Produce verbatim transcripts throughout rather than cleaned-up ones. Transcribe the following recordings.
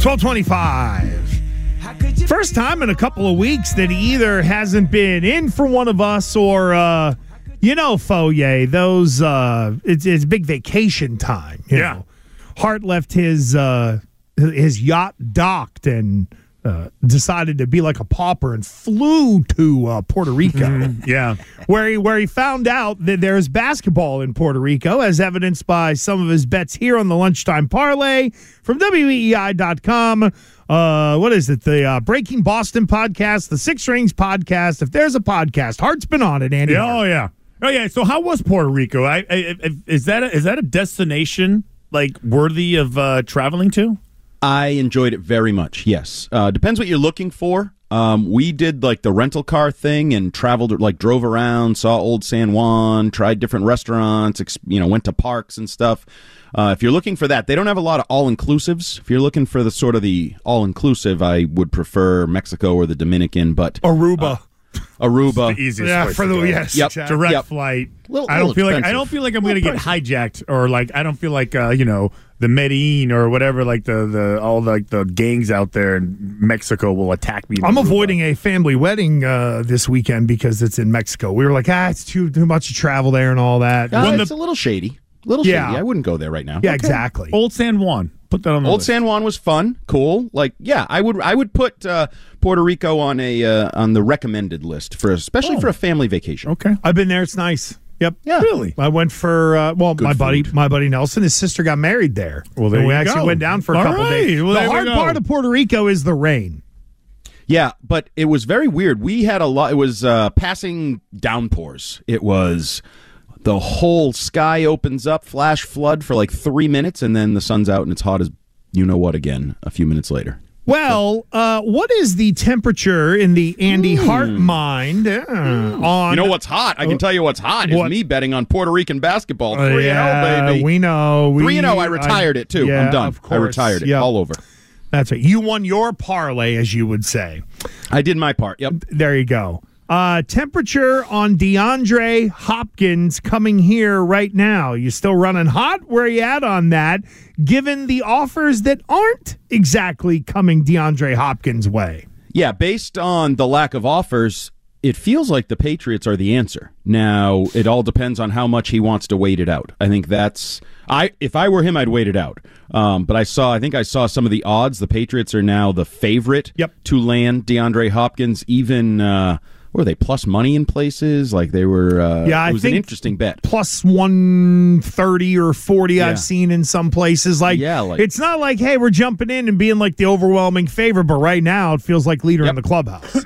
twelve twenty-five. First time in a couple of weeks that he either hasn't been in for one of us or, uh, you know, Foye, those, uh, it's, it's big vacation time. You Yeah. know. Hart left his, uh, his yacht docked and uh, decided to be like a pauper and flew to uh, Puerto Rico. Mm, yeah. Where he, where he found out that there's basketball in Puerto Rico, as evidenced by some of his bets here on the Lunchtime Parlay from W E E I dot com. Uh, what is it? The uh, Breaking Boston podcast, the Six Rings podcast. If there's a podcast, Hart's been on it, Andy. Yeah, Hart. oh, yeah. Oh, yeah. So how was Puerto Rico? I, I, I, is that a, is that a destination, like, worthy of uh, traveling to? I enjoyed it very much, yes. Uh, depends what you're looking for. Um, we did, like, the rental car thing and traveled, like, drove around, saw Old San Juan, tried different restaurants, ex- you know, went to parks and stuff. Uh, if you're looking for that, they don't have a lot of all-inclusives. If you're looking for the sort of the all-inclusive, I would prefer Mexico or the Dominican, but... Aruba. Uh, Aruba. The easiest Yeah, place for to the go. yes, Yep. exactly. Direct Yep. flight. Little- I don't little feel like I expensive. don't feel like I'm going to Little get hijacked or like I don't feel like uh, you know the Medellin or whatever like the, the all like the gangs out there in Mexico will attack me. in I'm Aruba. avoiding a family wedding uh, this weekend because it's in Mexico. We were like, ah, it's too too much to travel there and all that. Uh, When it's the- a little shady. A little Yeah. shady. I wouldn't go there right now. yeah, exactly. Old San Juan. Put that on the Old list. San Juan was fun, cool. Like, yeah, I would I would put uh, Puerto Rico on a uh, on the recommended list for especially Oh. for a family vacation. Okay. I've been there. It's nice. Yep. Yeah. Really? I went for uh, well, Good my buddy, food. my buddy Nelson. His sister got married there. Well, there And we you actually go. went down for a All couple right. days. Well, the there we hard go. part of Puerto Rico is the rain. Yeah, but it was very weird. We had a lot. It was uh, passing downpours. It was the whole sky opens up, flash flood for like three minutes, and then the sun's out and it's hot as you know what again a few minutes later. Well, uh, what is the temperature in the Andy Hart mind uh, on? You know what's hot? I can tell you what's hot is What? me betting on Puerto Rican basketball. Uh, Three and yeah, oh, baby. we know. We, Three and oh. I retired it too. yeah, I'm done. of I course. retired it Yep. all over. That's right. You won your parlay, as you would say. I did my part. Yep. There you go. Uh, temperature on DeAndre Hopkins coming here right now. You still running hot? Where are you at on that, given the offers that aren't exactly coming DeAndre Hopkins' way? Yeah, based on the lack of offers, it feels like the Patriots are the answer. Now, it all depends on how much he wants to wait it out. I think that's I if I were him, I'd wait it out. Um, but I saw I think I saw some of the odds. The Patriots are now the favorite Yep. to land DeAndre Hopkins, even uh were they plus money in places? Like they were uh Yeah, I it was think an interesting bet. Plus one thirty or forty Yeah. I've seen in some places. Like, Yeah, like- it's not like, hey, we're jumping in and being like the overwhelming favorite, but right now it feels like leader Yep. in the clubhouse.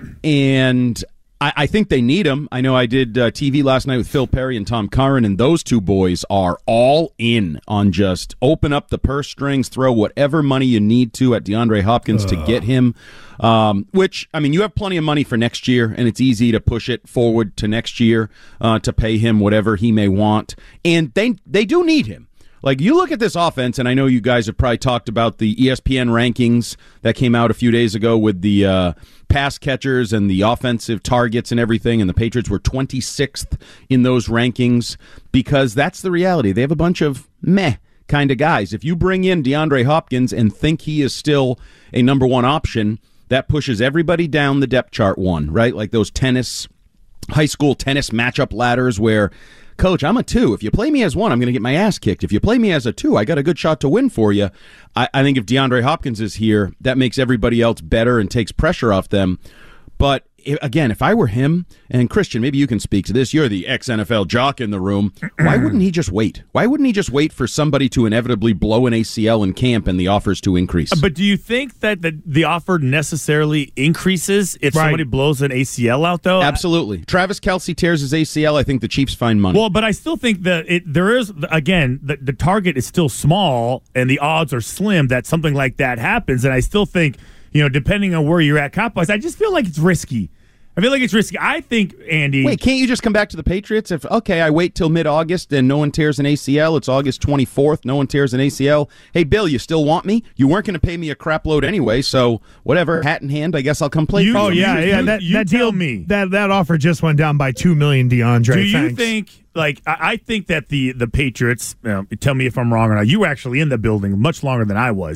And I, I think they need him. I know I did uh, T V last night with Phil Perry and Tom Curran, and those two boys are all in on just open up the purse strings, throw whatever money you need to at DeAndre Hopkins uh. to get him. Um, which, I mean, you have plenty of money for next year, and it's easy to push it forward to next year uh, to pay him whatever he may want. And they they do need him. Like, you look at this offense, and I know you guys have probably talked about the E S P N rankings that came out a few days ago with the uh, pass catchers and the offensive targets and everything, and the Patriots were twenty-sixth in those rankings because that's the reality. They have a bunch of meh kind of guys. If you bring in DeAndre Hopkins and think he is still a number one option, that pushes everybody down the depth chart one, right? Like those tennis, high school tennis matchup ladders where, Coach, I'm a two. If you play me as one, I'm going to get my ass kicked. If you play me as a two, I got a good shot to win for you. I, I think if DeAndre Hopkins is here, that makes everybody else better and takes pressure off them. But if, again, if I were him, and Christian, maybe you can speak to this. You're the ex-N F L jock in the room. Why wouldn't he just wait? Why wouldn't he just wait for somebody to inevitably blow an A C L in camp and the offers to increase? But do you think that the, the offer necessarily increases if Right. somebody blows an A C L out, though? Absolutely. Travis Kelce tears his A C L. I think the Chiefs find money. Well, but I still think that it there is, again, the, the target is still small and the odds are slim that something like that happens. And I still think, you know, depending on where you're at comp-wise, I just feel like it's risky. I feel like it's risky. I think, Andy. Wait, can't you just come back to the Patriots? If, okay, I wait till mid-August and no one tears an A C L. It's August twenty-fourth. No one tears an A C L. Hey, Bill, you still want me? You weren't going to pay me a crap load anyway, so whatever. Hat in hand, I guess I'll come play You- for Oh you. yeah, You- yeah. you- That you that tell deal me. that that offer just went down by two million. DeAndre, Do you thanks. think, like, I, I think that the, the Patriots, you know, tell me if I'm wrong or not, you were actually in the building much longer than I was,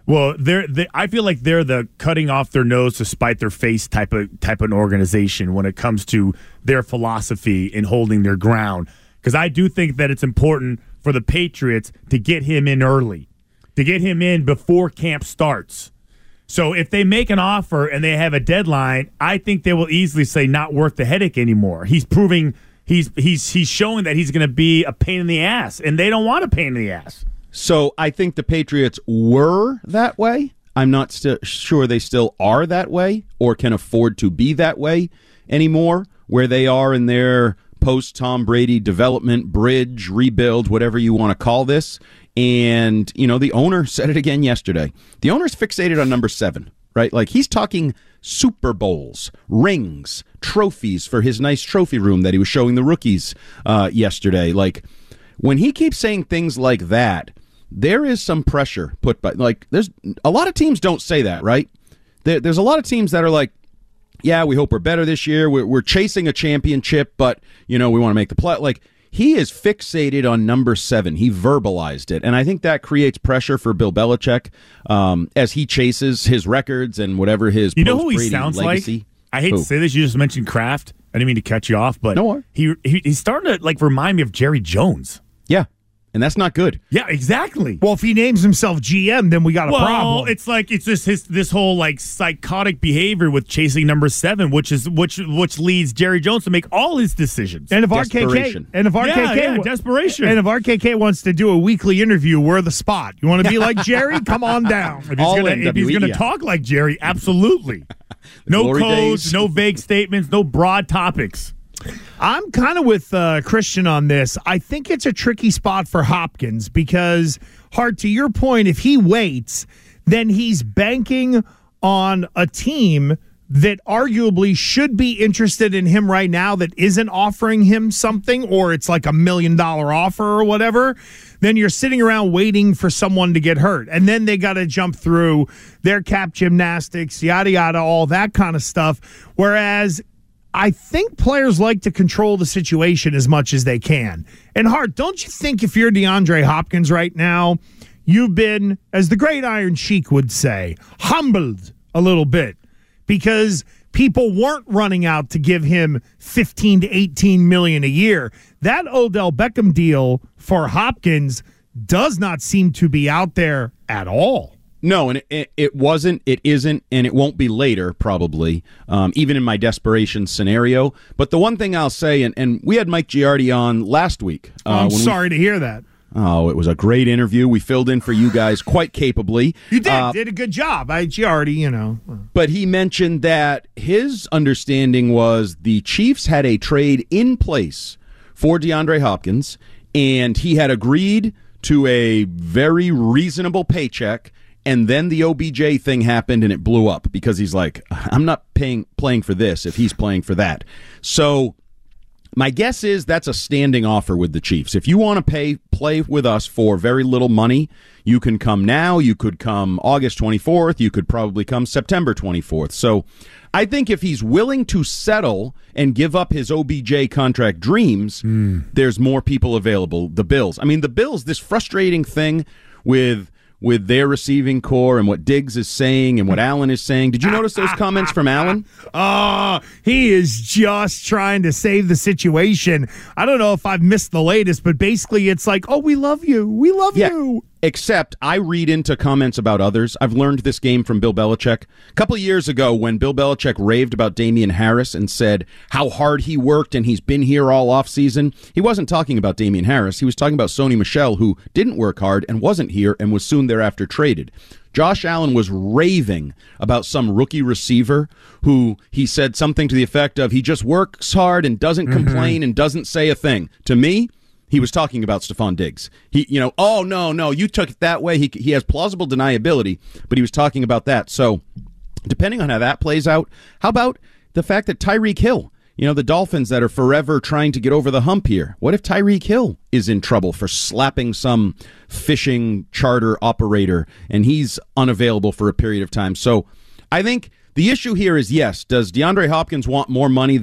Well, they're they, I feel like they're the cutting off their nose to spite their face type of type of organization when it comes to their philosophy in holding their ground. Because I do think that it's important for the Patriots to get him in early, to get him in before camp starts. So if they make an offer and they have a deadline, I think they will easily say not worth the headache anymore. He's proving he's he's he's showing that he's going to be a pain in the ass, and they don't want a pain in the ass. So I think the Patriots were that way. I'm not st- sure they still are that way or can afford to be that way anymore, where they are in their post-Tom Brady development, bridge, rebuild, whatever you want to call this. And, you know, the owner said it again yesterday. The owner's fixated on number seven, right? Like, he's talking Super Bowls, rings, trophies for his nice trophy room that he was showing the rookies uh, yesterday. Like, when he keeps saying things like that, there is some pressure put by, like, there's a lot of teams don't say that, right? There, there's a lot of teams that are like, yeah, we hope we're better this year. We're, we're chasing a championship, but, you know, we want to make the play. Like, he is fixated on number seven. He verbalized it. And I think that creates pressure for Bill Belichick um, as he chases his records and whatever his You know who he post-Brady sounds legacy. like? I hate Who? to say this. You just mentioned Kraft. I didn't mean to cut you off, but No. he, he he's starting to, like, remind me of Jerry Jones. Yeah, and that's not good. Yeah, exactly. Well, if he names himself G M, then we got a well, problem. it's like it's just his this whole like psychotic behavior with chasing number seven, which is which which leads Jerry Jones to make all his decisions. And if R K K Desperation. and if R K K Yeah, yeah, desperation. and if R K K wants to do a weekly interview, we're the spot. You want to be like Jerry? Come on down. If he's All gonna, N if he's W E, gonna yeah. talk like Jerry, absolutely. No glory codes, days. no vague statements, no broad topics. I'm kind of with uh, Christian on this. I think it's a tricky spot for Hopkins because, Hart, to your point, if he waits, then he's banking on a team that arguably should be interested in him right now that isn't offering him something, or it's like a million dollar offer or whatever. Then you're sitting around waiting for someone to get hurt. And then they got to jump through their cap gymnastics, yada, yada, all that kind of stuff. Whereas I think players like to control the situation as much as they can. And Hart, don't you think if you're DeAndre Hopkins right now, you've been, as the great Iron Sheik would say, humbled a little bit because people weren't running out to give him fifteen to eighteen million a year. That Odell Beckham deal for Hopkins does not seem to be out there at all. No, and it, it wasn't, it isn't, and it won't be later, probably, um, even in my desperation scenario. But the one thing I'll say, and, and we had Mike Giardi on last week. Uh, I'm when we- sorry to hear that. Oh, it was a great interview. We filled in for you guys quite capably. You did, Uh, did a good job. I Giardi, you know. But he mentioned that his understanding was the Chiefs had a trade in place for DeAndre Hopkins, and he had agreed to a very reasonable paycheck. And then the O B J thing happened and it blew up because he's like, I'm not paying playing for this if he's playing for that. So my guess is that's a standing offer with the Chiefs. If you want to pay play with us for very little money, you can come now. You could come August twenty-fourth. You could probably come September twenty-fourth. So I think if he's willing to settle and give up his O B J contract dreams, mm. there's more people available. The Bills. I mean, the Bills, this frustrating thing with with their receiving core and what Diggs is saying and what Allen is saying. Did you notice those comments from Allen? Oh, he is just trying to save the situation. I don't know if I've missed the latest, but basically it's like, oh, we love you. We love yeah. you. Except I read into comments about others. I've learned this game from Bill Belichick. A couple of years ago when Bill Belichick raved about Damian Harris and said how hard he worked and he's been here all offseason, he wasn't talking about Damian Harris. He was talking about Sony Michel, who didn't work hard and wasn't here and was soon thereafter traded. Josh Allen was raving about some rookie receiver who he said something to the effect of he just works hard and doesn't mm-hmm. complain and doesn't say a thing. To me, he was talking about Stephon Diggs. He, you know, oh, no, no, you took it that way. He he has plausible deniability, but he was talking about that. So depending on how that plays out, how about the fact that Tyreek Hill, you know, the Dolphins that are forever trying to get over the hump here, what if Tyreek Hill is in trouble for slapping some fishing charter operator and he's unavailable for a period of time? So I think the issue here is, yes, does DeAndre Hopkins want more money than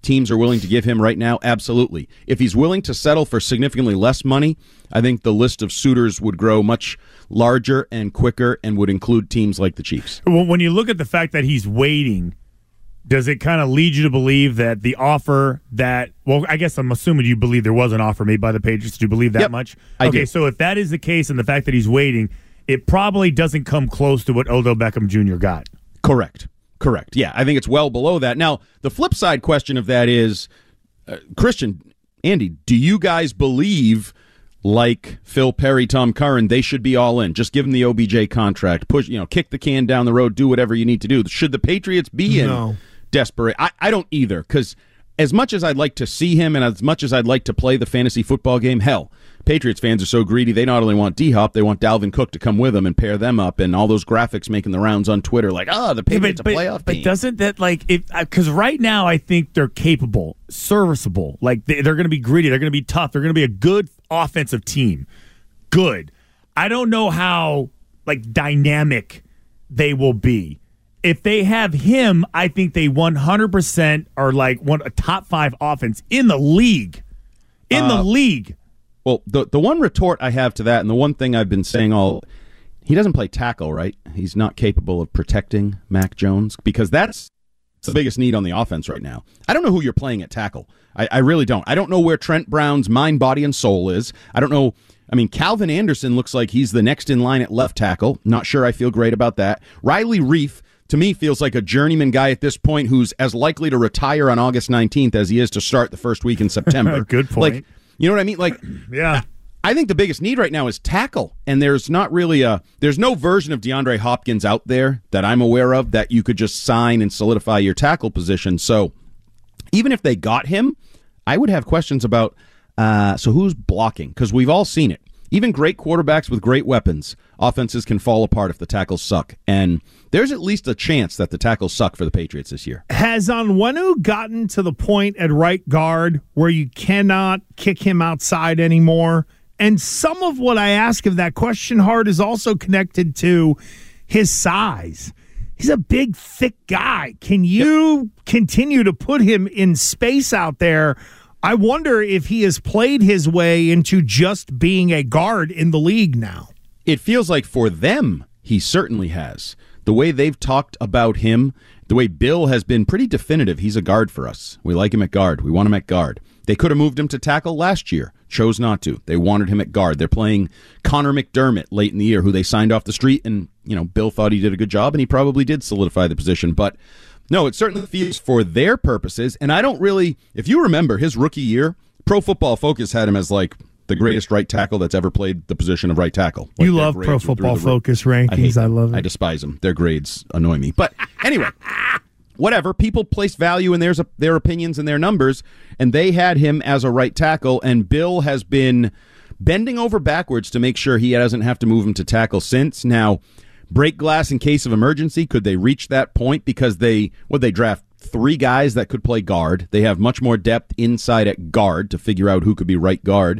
teams are willing to give him right now? Absolutely. If he's willing to settle for significantly less money, I think the list of suitors would grow much larger and quicker and would include teams like the Chiefs. Well, when you look at the fact that he's waiting, does it kind of lead you to believe that the offer that, well, I guess I'm assuming you believe there was an offer made by the Patriots. Do you believe that Yep, much? I okay, do. so if that is the case and the fact that he's waiting, it probably doesn't come close to what Odell Beckham Junior got. Correct. Correct. Yeah, I think it's well below that. Now, the flip side question of that is, uh, Christian, Andy, do you guys believe, like Phil Perry, Tom Curran, they should be all in? Just give them the O B J contract, push, you know, kick the can down the road, do whatever you need to do. Should the Patriots be in No. desperate? I, I don't either, because as much as I'd like to see him and as much as I'd like to play the fantasy football game, hell, Patriots fans are so greedy, they not only want D-Hop, they want Dalvin Cook to come with them and pair them up, and all those graphics making the rounds on Twitter like, oh, the Patriots but, a playoff but team. doesn't that, like, if because right now I think they're capable, serviceable. Like, they, they're going to be gritty. They're going to be tough. They're going to be a good offensive team. Good. I don't know how, like, dynamic they will be. If they have him, I think they one hundred percent are, like, one a top five offense in the league. In Uh, the league. Well, the the one retort I have to that, and the one thing I've been saying all, he doesn't play tackle, right? He's not capable of protecting Mac Jones, because that's the biggest need on the offense right now. I don't know who you're playing at tackle. I, I really don't. I don't know where Trent Brown's mind, body, and soul is. I don't know. I mean, Calvin Anderson looks like he's the next in line at left tackle. Not sure I feel great about that. Riley Reif, to me, feels like a journeyman guy at this point who's as likely to retire on August nineteenth as he is to start the first week in September. Good point. Like, you know what I mean? Like, Yeah. I think the biggest need right now is tackle, and there's not really a there's no version of DeAndre Hopkins out there that I'm aware of that you could just sign and solidify your tackle position. So even if they got him, I would have questions about uh, so who's blocking, because we've all seen it. Even great quarterbacks with great weapons, offenses can fall apart if the tackles suck, and there's at least a chance that the tackles suck for the Patriots this year. Has Onwenu gotten to the point at right guard where you cannot kick him outside anymore? And some of what I ask of that question, Hart, is also connected to his size. He's a big, thick guy. Can you yep. continue to put him in space out there? I wonder if he has played his way into just being a guard in the league now. It feels like for them, he certainly has. The way they've talked about him, the way Bill has been pretty definitive, he's a guard for us. We like him at guard. We want him at guard. They could have moved him to tackle last year. Chose not to. They wanted him at guard. They're playing Connor McDermott late in the year, who they signed off the street, and you know Bill thought he did a good job, and he probably did solidify the position. But no, it certainly feels for their purposes, and I don't really, if you remember his rookie year, Pro Football Focus had him as like the greatest right tackle that's ever played the position of right tackle. Like, you love Pro Football Focus rankings. I, I love it. I despise them. Their grades annoy me. But anyway, whatever. People place value in their, their opinions and their numbers, and they had him as a right tackle, and Bill has been bending over backwards to make sure he doesn't have to move him to tackle since. Now, break glass in case of emergency. Could they reach that point? Because they, would they draft three guys that could play guard. They have much more depth inside at guard to figure out who could be right guard.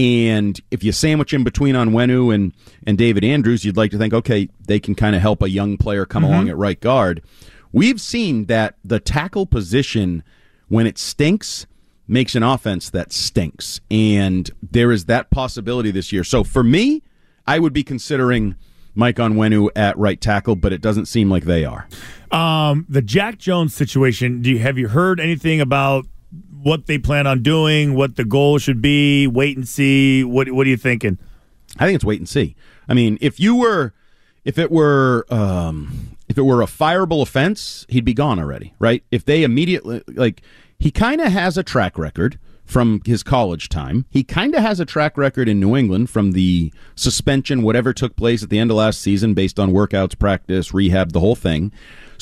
And if you sandwich in between Onwenu and, and David Andrews, you'd like to think, okay, they can kind of help a young player come mm-hmm. along at right guard. We've seen that the tackle position, when it stinks, makes an offense that stinks. And there is that possibility this year. So for me, I would be considering Mike Onwenu at right tackle, but it doesn't seem like they are. Um, the Jack Jones situation, do you, have you heard anything about what they plan on doing, what the goal should be, wait and see? What What are you thinking? I think it's wait and see. I mean, if you were, if it were, um, if it were a fireable offense, he'd be gone already, right? If they immediately, like, he kind of has a track record from his college time. He kind of has a track record in New England from the suspension, whatever took place at the end of last season based on workouts, practice, rehab, the whole thing.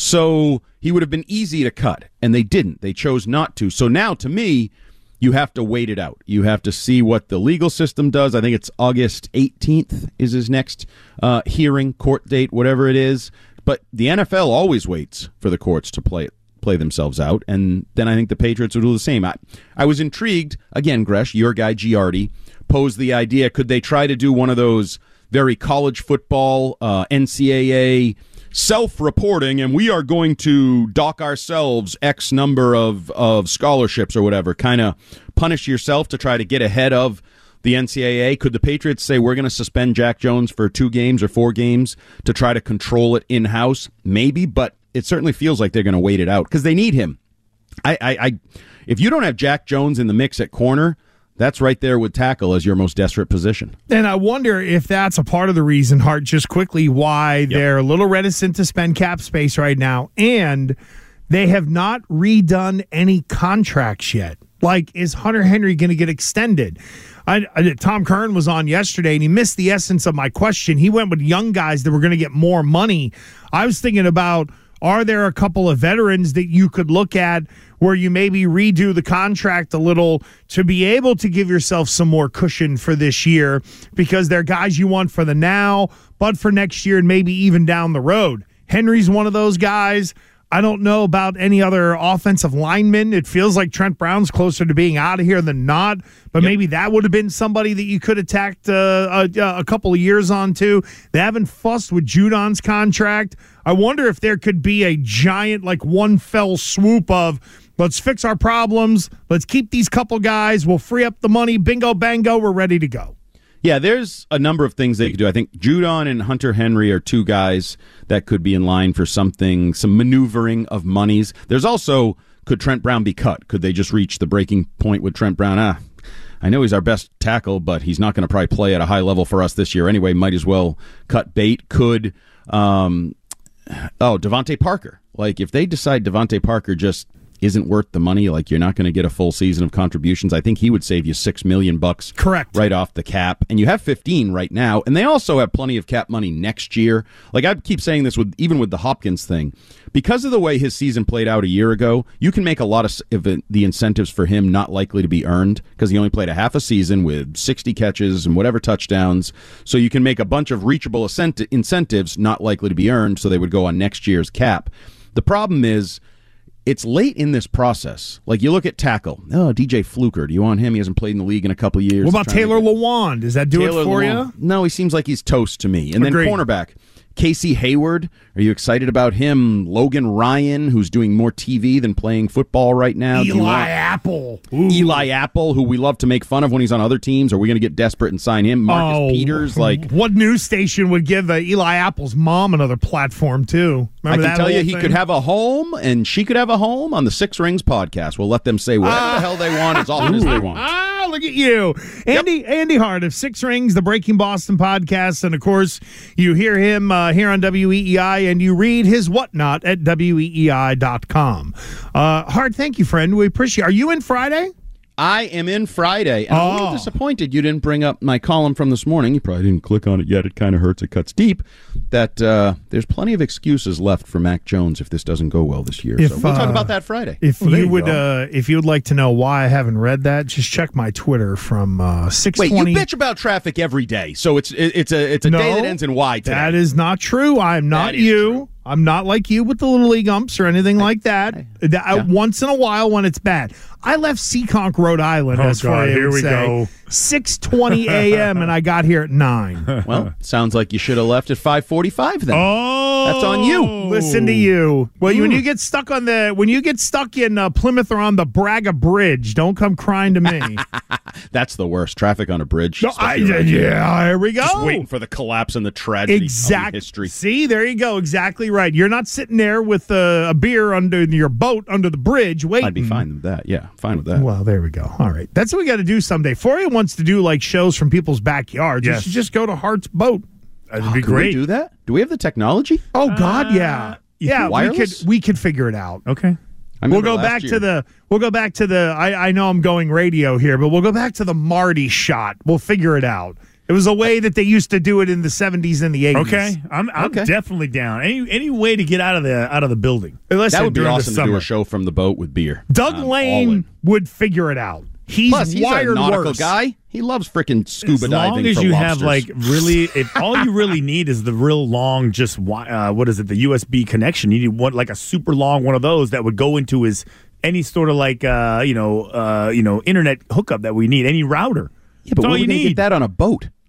So he would have been easy to cut, and they didn't. They chose not to. So now, to me, you have to wait it out. You have to see what the legal system does. I think it's August eighteenth is his next uh, hearing, court date, whatever it is. But the N F L always waits for the courts to play it. play themselves out, and then I think the Patriots will do the same. I, I was intrigued, again, Gresh, your guy Giardi, posed the idea, could they try to do one of those very college football, uh, N C double A self-reporting, and we are going to dock ourselves X number of, of scholarships or whatever, kind of punish yourself to try to get ahead of the N C double A? Could the Patriots say we're going to suspend Jack Jones for two games or four games to try to control it in-house? Maybe, but it certainly feels like they're going to wait it out because they need him. I, I, I, if you don't have Jack Jones in the mix at corner, that's right there with tackle as your most desperate position. And I wonder if that's a part of the reason, Hart, just quickly, why yep. they're a little reticent to spend cap space right now. And they have not redone any contracts yet. Like, is Hunter Henry going to get extended? I, I, Tom Curran was on yesterday, and he missed the essence of my question. He went with young guys that were going to get more money. I was thinking about, are there a couple of veterans that you could look at where you maybe redo the contract a little to be able to give yourself some more cushion for this year, because they're guys you want for the now, but for next year and maybe even down the road? Henry's one of those guys. I don't know about any other offensive linemen. It feels like Trent Brown's closer to being out of here than not, but yep. maybe that would have been somebody that you could have tacked uh, a, a couple of years on to. They haven't fussed with Judon's contract. I wonder if there could be a giant, like, one fell swoop of, let's fix our problems, let's keep these couple guys, we'll free up the money, bingo, bango, we're ready to go. Yeah, there's a number of things they could do. I think Judon and Hunter Henry are two guys that could be in line for something, some maneuvering of monies. There's also, could Trent Brown be cut? Could they just reach the breaking point with Trent Brown? Ah, I know he's our best tackle, but he's not going to probably play at a high level for us this year anyway. Might as well cut bait. Could, um, oh, Devontae Parker. Like, if they decide Devontae Parker just isn't worth the money, like you're not going to get a full season of contributions, I think he would save you six million bucks. Correct. Right off the cap. And you have fifteen right now, and they also have plenty of cap money next year. Like, I keep saying this with even with the Hopkins thing, because of the way his season played out a year ago, you can make a lot of, of the incentives for him not likely to be earned, because he only played a half a season with sixty catches and whatever touchdowns. So you can make a bunch of reachable incentives not likely to be earned, so they would go on next year's cap. The problem is, it's late in this process. Like, you look at tackle. Oh, D J Fluker. Do you want him? He hasn't played in the league in a couple of years. What about Taylor Lewan? Does that do Taylor it for Lewan. you? No, he seems like he's toast to me. And Agreed. Then cornerback. Casey Hayward, are you excited about him? Logan Ryan, who's doing more T V than playing football right now. Eli want... Apple. Ooh. Eli Apple, who we love to make fun of when he's on other teams. Are we going to get desperate and sign him? Marcus oh, Peters, like what news station would give uh, Eli Apple's mom another platform too? Remember I can tell you, he thing? could have a home, and she could have a home on the Six Rings podcast. We'll let them say whatever ah. the hell they want as often as they want. Ah, look at you, Andy. Yep. Andy Hart of Six Rings, the Breaking Boston podcast, and of course, you hear him uh, here on W E E I, and you read his whatnot at W E E I dot com. Uh, Hart, thank you, friend. We appreciate. Are you in Friday? I am in Friday. And oh. I'm a little disappointed you didn't bring up my column from this morning. You probably didn't click on it yet. It kind of hurts. It cuts deep. That uh, there's plenty of excuses left for Mac Jones if this doesn't go well this year. If, so we'll uh, talk about that Friday. If well, you, you would, uh, if you would like to know why I haven't read that, just check my Twitter from uh, six twenty. Wait, you bitch about traffic every day, so it's it, it's a it's a no, day that ends in Y today. That is not true. I'm not you. True. I'm not like you with the Little League umps or anything I, like that. I, yeah. Once in a while when it's bad. I left Seekonk, Rhode Island, oh, as far as here we say, go. six twenty a.m., and I got here at nine. Well, sounds like you should have left at five forty-five then. Oh, that's on you. Listen to you. Well, mm. when you get stuck on the when you get stuck in uh, Plymouth or on the Braga Bridge, don't come crying to me. That's the worst. Traffic on a bridge. No, I, right yeah, here we go. Just waiting for the collapse and the tragedy exactly. of history. See, there you go. Exactly right. You're not sitting there with uh, a beer under your boat under the bridge waiting. I'd be fine with that. Yeah, fine with that. Well, there we go. All right. That's what we got to do someday. Foria wants to do like shows from people's backyards. Yes. You should just go to Hart's boat. That'd oh, be can great. We do that? Do we have the technology? Oh God, yeah. Uh, yeah, wireless? we could we could figure it out. Okay. We'll go back year. to the we'll go back to the I, I know I'm going radio here, but we'll go back to the Marty shot. We'll figure it out. It was a way that they used to do it in the seventies and the eighties. Okay, I'm I'm okay. definitely down. Any any way to get out of the out of the building. Listen, that would be awesome to summer. do a show from the boat with beer. Doug I'm Lane would figure it out. He's Plus, he's wired a nautical worse. guy. He loves freaking scuba as diving. As long as for you lobsters. have like really, if all you really need is the real long, just uh, what is it, the U S B connection? You need one like a super long one of those that would go into his any sort of like uh, you know uh, you know internet hookup that we need, any router. Yeah, but That's all where you are we gonna need. get that on a boat?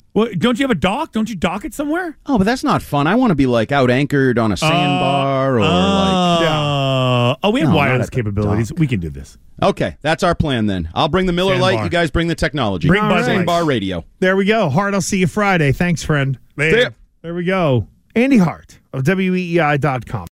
Well, don't you have a dock? Don't you dock it somewhere? Oh, but that's not fun. I want to be like out anchored on a sandbar or uh, like. Yeah. Oh, we have No, not wireless at the capabilities. dock. We can do this. Okay, that's our plan then. I'll bring the Miller Sandbar. Lite. You guys bring the technology. Bring Bud Light. Sandbar radio. There we go. Hart, I'll see you Friday. Thanks, friend. Later. See ya. There we go. Andy Hart of W E E I dot com.